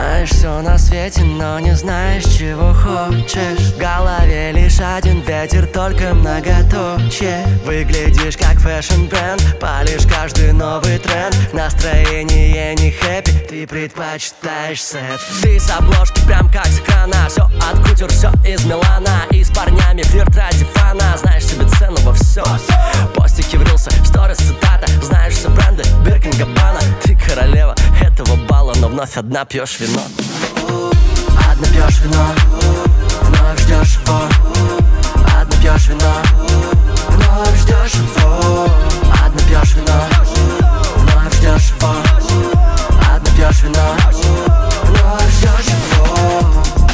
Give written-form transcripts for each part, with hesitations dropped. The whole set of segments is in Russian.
Знаешь все на свете, но не знаешь, чего хочешь. В голове лишь один ветер, только многоточие. Выглядишь как фэшн-бренд, палишь каждый новый тренд. Настроение не хэппи, ты предпочитаешь сэт. Ты с обложки прям как с экрана. Все от кутер, все из Милана. И с парнями флирт ради фана. Знаешь себе цену во всем. Постики в рилсы, сторис, цитата. Знаешь все бренды, Биркин, Габбана. Ты королева этого бала, но вновь одна пьешь вино. Одна пьешь вино, вновь ждешь его. Одна пьешь вино, вновь ждешь его. Одна пьешь вино, вновь ждешь его. Одна пьешь вино, вновь ждешь его.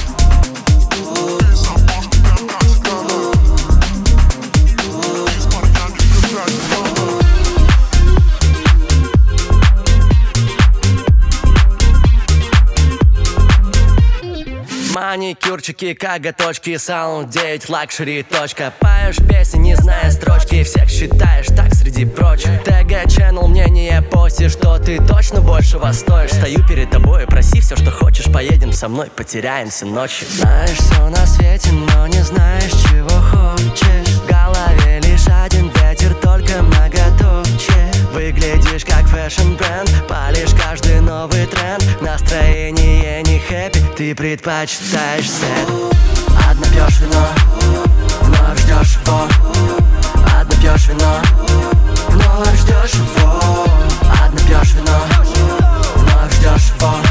Маникюрчики, коготочки, саунд 9, лакшери, точка. Поешь песни, не зная строчки, всех считаешь так среди прочих. ТГ Channel, мнение пости, что ты точно большего стоишь. Стою перед тобой, проси все, что хочешь, поедем со мной, потеряемся ночью. Знаешь все на свете, но не знаешь, чего хочешь. В голове лишь один ветер, только многоточие. Выглядишь как фэшн-бренд, палишь каждый новый тренд. Настроение не хэппи, ты предпочитаешь сэт. Одна пьешь вино, вновь ждешь его. Одна пьешь вино, вновь ждешь его. Одна пьешь вино, вновь ждешь его.